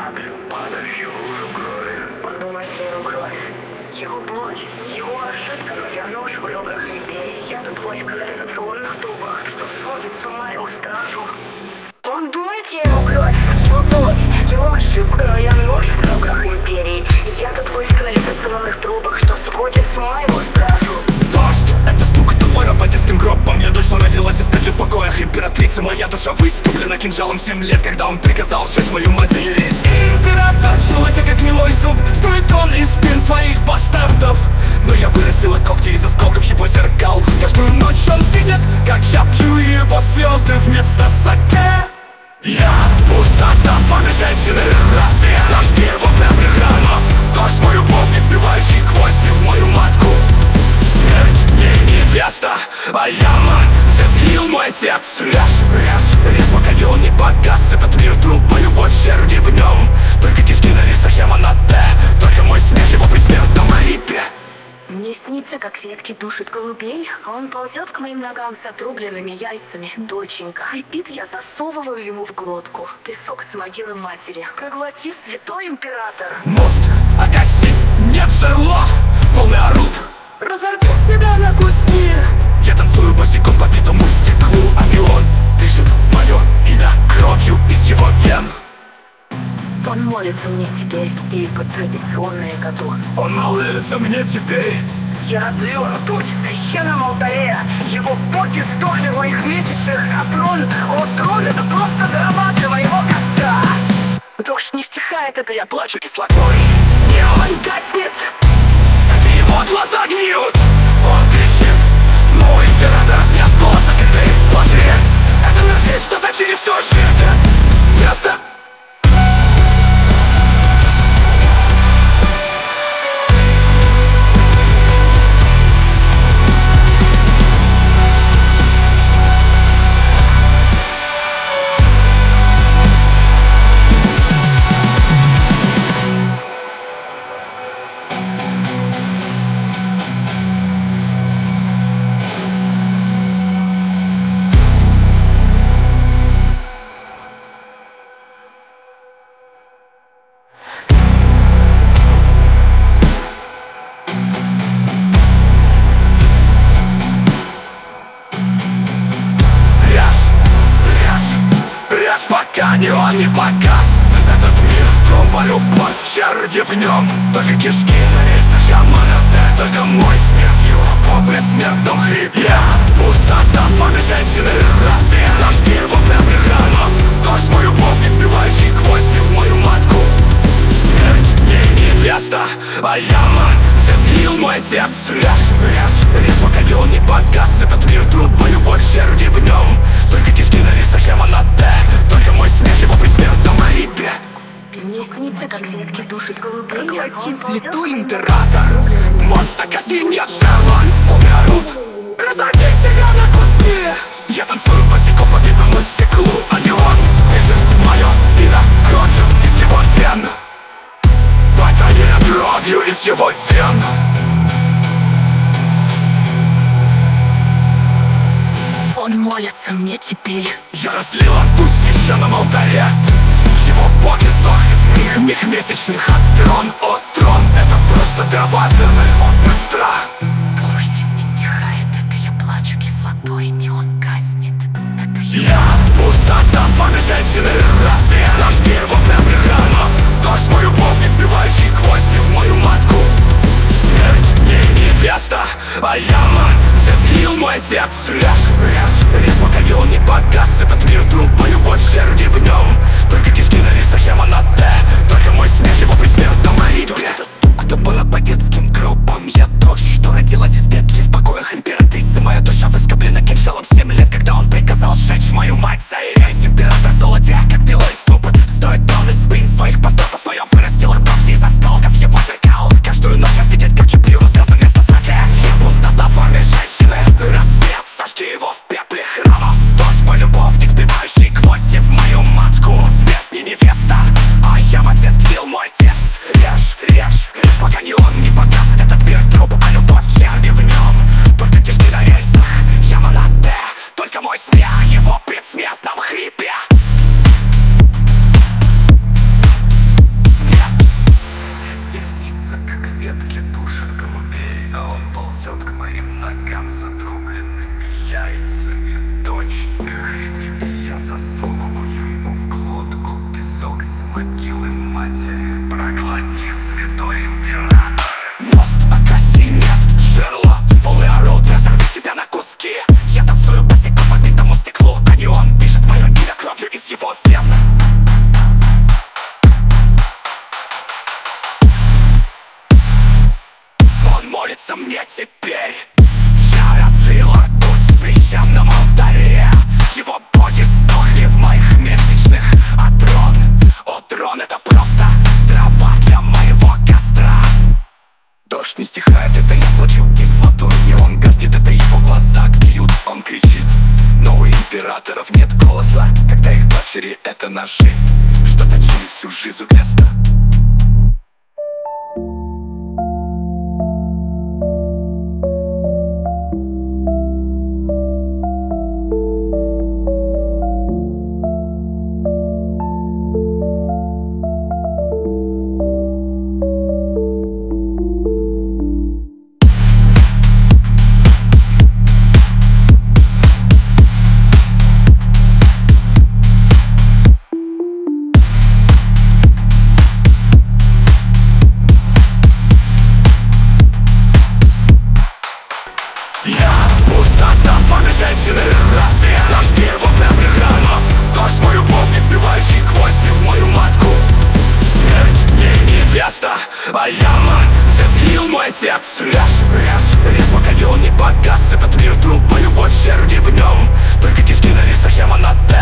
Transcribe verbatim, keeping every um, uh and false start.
Падающую лужу крови. Подумать его кровь. Его плоть, его ошибка, я нож в ребрах империи. Я тут в канализационных трубах, что сводит с ума его стражу. Подумайте его кровь, его плоть, его ошибка, я нож в ребрах империи. Я тут в канализационных трубах, что сводит с ума его стражу. Дождь, это стук топора по детским гробам. Я дочь, что родилась из петли в покоях императрицы. Моя душа выскоблена кинжалом семь лет, когда он приказал сжечь мою мать и есть. Император, золотя как гнилой зуб, строит он из спин своих бастардов. Но я вырастила когти из осколков его зеркал. Каждую ночь он видит, как я пью его слезы вместо саке. Я пустота, память женщины, рассвет. Сожги его прямых ранов. Дождь мой любовник, вбивающий гвозди в мою матку. Смерть не невеста, а яма. Здесь гнил мой отец. Режь, режь, режь, пока не он не погас. Этот мир труп, по любовь черни в нем. Только кишки на лицах яма на Т. Только мой смех его предсмертном хрипе. Мне снится, как ветки душит голубей, а он ползет к моим ногам с отрубленными яйцами. Доченька хрипит, я засовываю ему в глотку песок с могилы матери. Проглоти, святой император. Мост, огаси, нет жерла. Волны орут, Разорви себя на куски. я танцую босиком по битому стеклу. А не он дышит мое имя кровью из его вен. Он молится мне теперь стиль под традиционные году. Он молится мне теперь. Я развернут в священном алтаре. Его боги сдохли в моих месячных, а трон, о, трон, это просто дрова для моего кота. Дождь не стихает, это я плачу кислотой. Не он гаснет, Это его глаза гниют. Он кричит, но у императора нет голоса, когда их плачет. Это мерзит что-то через всю жизнь. Место. Пока не он не погас. Этот мир трупа, любовь, черви в нем. Только кишки на рельсах, яма на Т. Только мой смех в его по предсмертном хрипе. Я пустота, память женщины, рассвет. Сожги его прямых ранов. Дождь мой любовник, вбивающий гвозди в мою матку. Смерть не невеста, а яма. Здесь гнил мой отец. Режь, режь, режь, пока не он не погас. Этот мир трупа, любовь, черви в нем. Только кишки на рельсах, яма на Т. Только мой смех его предсмертном хрипе. мне снится, как ветки душит голубей. Проглоти, святой император. Мост огаси, нет жерла. Волны орут, разорви себя на куски. Я танцую босиком по битому стеклу. А не он пишет мое имя кровью из его вен. Потяни кровью из его вен. Он молится мне теперь. Я разлил ртуть в священном алтаре. Его боги сдохли в них, них месячных. А трон, о трон, это просто дрова для моего костра. Дождь не стихает, это я плачу кислотой, не он гаснет. Это я. Я пустота, память женщины, рассвет. Сожги его прямых ранов. Дождь мой любовник, вбивающий гвозди в мою матку. Смерть не невеста, а яма. Здесь гнил мой отец. Режь, режь, режь, пока не он не погас. Этот мир трупа, любовь, черви в нем. Только кишки на лицах, яма на Т. Только мой смех его предсмертном хрипе. Дождь, это стук топора по детским гробам. Я дочь, что родилась из петли в покоях императрицы. Моя душа выскоблена кинжалом семь лет, когда он приказал сжечь мою мать. Заирясь, император золотя, как белый зуб. Стоит он из спин своих бастардов. Но я вырастил когти из осколков его зеркал. Каждую ночь он видит, как я пью слезы вместо саке. Я пустота в форме женщины, рассвет. Сожги его в пепле храмов. Дождь мой любовник, вбивающий гвозди в мою матку. Смерть не невеста, а яма здесь гнил мой отец. Режь, режь, режь, пока не он не погас. Этот мир труп, а любовь черви в нем. Только кишки на рельсах, яма на Т. Только мой смех его предсмертно выросла, когда их дочери — это ножи, что точили всю жизнь вместо. Женщины, рассвет, зажги его прямых ранов. Дождь мой любовник, вбивающий гвозди в мою матку. Смерть не невеста, а яма, здесь сгнил мой отец. Режь, режь, режь, пока не он не погас. Этот мир труп, а любовь черни в нем. Только кишки на лицах, яма на